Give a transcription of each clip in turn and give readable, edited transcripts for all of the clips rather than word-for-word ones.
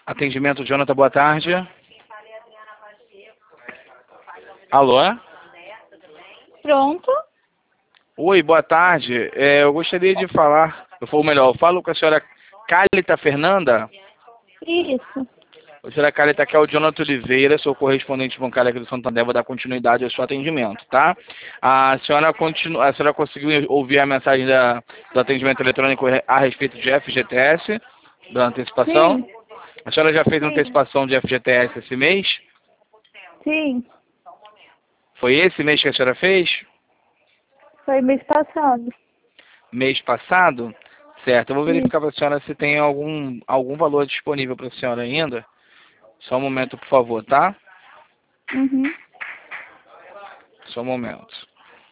Atendimento, Jonathan, boa tarde. Alô? Pronto? Oi, boa tarde. Eu gostaria de falar, eu falo com a senhora Cálita Fernanda. Isso. A senhora Cálita, aqui é o Jonathan Oliveira, sou correspondente bancário aqui do Santander, vou dar continuidade ao seu atendimento, tá? A senhora conseguiu ouvir a mensagem do atendimento eletrônico a respeito de FGTS, da antecipação? Sim. A senhora já fez Sim. antecipação de FGTS esse mês? Sim. Foi esse mês que a senhora fez? Foi mês passado. Mês passado? Certo, eu vou Isso. verificar para a senhora se tem algum valor disponível para a senhora ainda. Só um momento, por favor, tá? Uhum. Só um momento.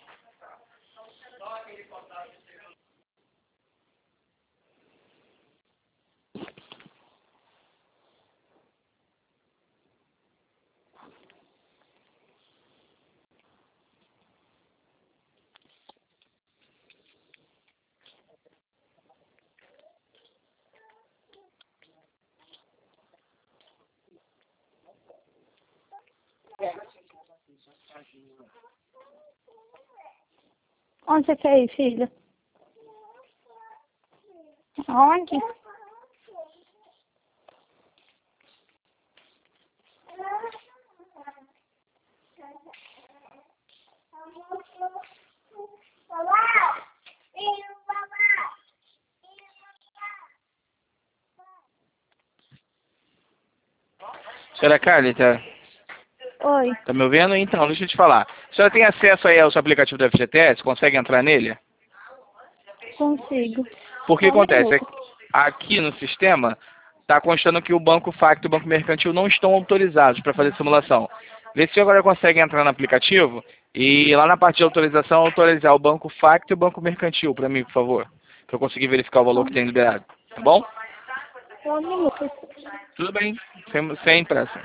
Onde você quer ir, filha? Onde? Senhora Cálita, Oi. tá me ouvindo? Então, deixa eu te falar. A senhora tem acesso aí ao seu aplicativo do FGTS? Consegue entrar nele? Consigo. Por que Só um acontece? minuto. Aqui no sistema está constando que o Banco Facto e o Banco Mercantil não estão autorizados para fazer simulação. Vê se agora consegue entrar no aplicativo e lá na parte de autorização autorizar o Banco Facto e o Banco Mercantil para mim, por favor. Para eu conseguir verificar o valor que tem liberado. Tá bom? Só um minuto. Tudo bem. Sem pressa.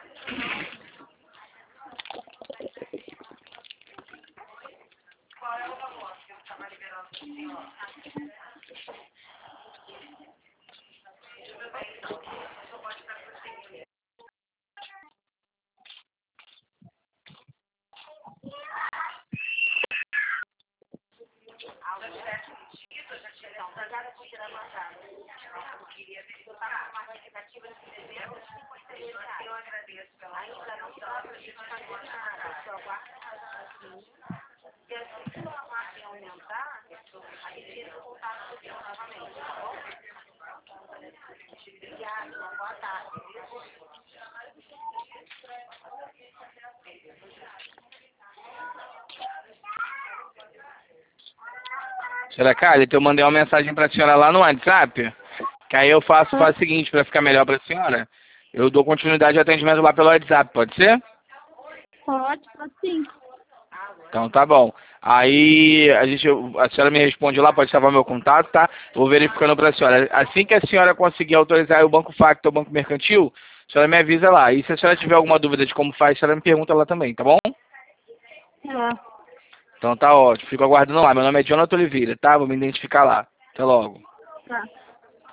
Senhora Cálita, eu mandei uma mensagem para a senhora lá no WhatsApp, que aí eu faço o seguinte, para ficar melhor para a senhora. Eu dou continuidade ao atendimento lá pelo WhatsApp, pode ser? Pode sim. Então tá bom. Aí a senhora me responde lá, pode salvar meu contato, tá? Eu vou verificando para a senhora. Assim que a senhora conseguir autorizar o Banco Facto ou o Banco Mercantil, a senhora me avisa lá. E se a senhora tiver alguma dúvida de como faz, a senhora me pergunta lá também, tá bom? Tá. Então tá ótimo. Fico aguardando lá. Meu nome é Jonathan Oliveira, tá? Vou me identificar lá. Até logo. Tá.